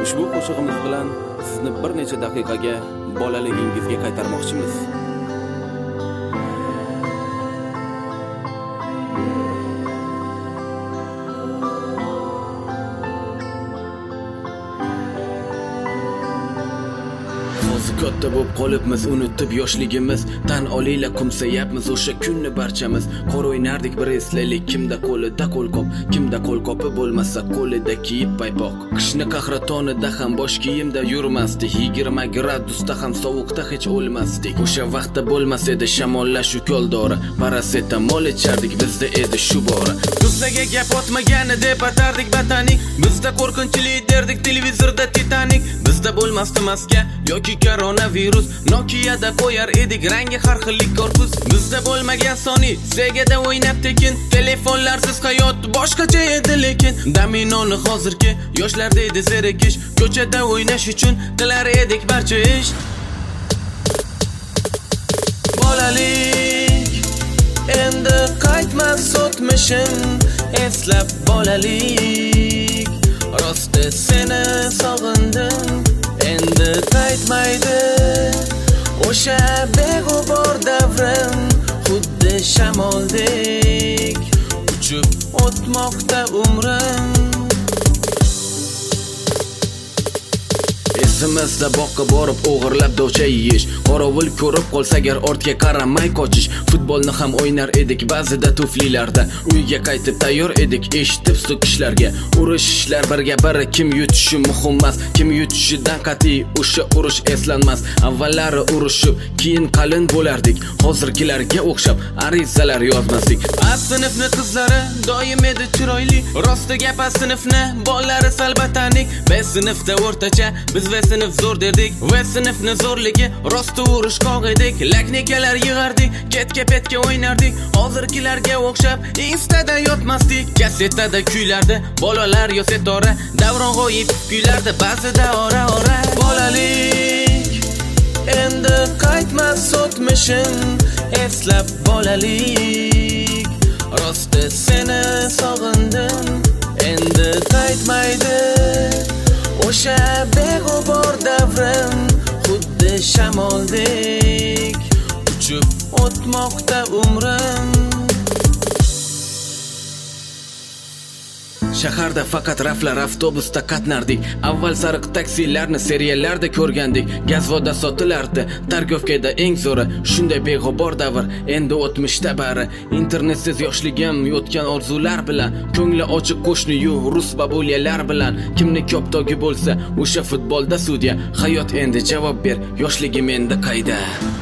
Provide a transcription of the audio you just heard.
Ushbu qo'shig'imiz bilan sizni bir necha daqiqaga bolaligingizga qaytarmoqchimiz. Katta bo'lib qolibmiz, unutib yoshligimiz. Tan olinglar, kumsayapmiz o'sha kunni barchamiz. Qor o'ynardik bir eslaylik, kimda qo'lida qo'lqop, kimda qo'lqopi bo'lmasa qo'lida kiyib paypoq. Qishni qahratonida ham bosh kiyimda yurmasdik, 20 gradusda ham sovuqda hech o'lmasdik. O'sha vaqtda bo'lmas edi shamollash ukoldori, parasetamol ichardik, bizda edi shu bora. Bizga gap otmagani deb atardik batanik, bizda qo'rqinchli derdik televizorda Titanic. Bizda bo'lmasdi maska yoki koronavirus, Nokia'da qo'yar edik rangi har xillik korpus. Bizda bo'lmagan Sony, Sega'da o'ynab tekin, telefonlarsiz hayot boshqacha edi lekin. Dominoni hozirgi yoshlarda edi zerikish, ko'chada o'ynash uchun qilar edik barcha ish. Bolalik endi qaytmas o'tmishim, eslab bolalik. Rosti seni sog'indim, endi qaytmaydi o'sha beg'ubor davrim, xuddi shamoldek uchib o'tmoqda umrim. Esimizda boqqa borib o'g'irlab dovcha yeyish, qorovul ko'rib qolsa agar ortga qaramay qochish. Futbolni ham o'ynar edik ba'zida tuflilarda, uyga qaytib tayyor edik eshitib so'kishlarga. Urushishlar birga biri, kim yutishi muhim emas, kim yutishidan qat'iy o'sha urush eslanmas. Avvallari urushib keyin qalin bo'lardik, hozirgilarga o'xshab arizalar yozmasdik. A sinfni qizlari doim edi chiroyli, rosti gap a sinfni bolalari sal batanik. B sinfda o'rtacha, biz ve sinf zo'r derdik, ve sinfni zo'rligi rosti urush qoq edik. Laknikalar yig'ardik, ketga-petga o'ynardik, hozirgilarga o'xshab instada yotmasdik. Kassetada kuylardi bolalar yo setora, Davron g'oyib kuylardi ba'zida ora-ora. Bolalik endi qaytmas o'tmishim, eslab bolalik. Rosti seni sog'indim, endi qaytmaydi o'sha beg'ubor davrim, xuddi shamoldek uchib o'tmoqda umrim. Shaharda faqat raflar avtobusda qatnardik, avval sariq taksilarni seriallarda ko'rgandik. Gazvoda sotilardi, Targovkada eng zo'ri, shunday beg'ubor davr endi o'tmishda bari. Internetsiz yoshligim yotgan orzular bilan, ko'ngli ochiq qo'shni-yu rus babulyalar bilan. Kimni koptogi bo'lsa o'sha futbolda sudya, hayot endi javob ber, yoshligim endi qayda.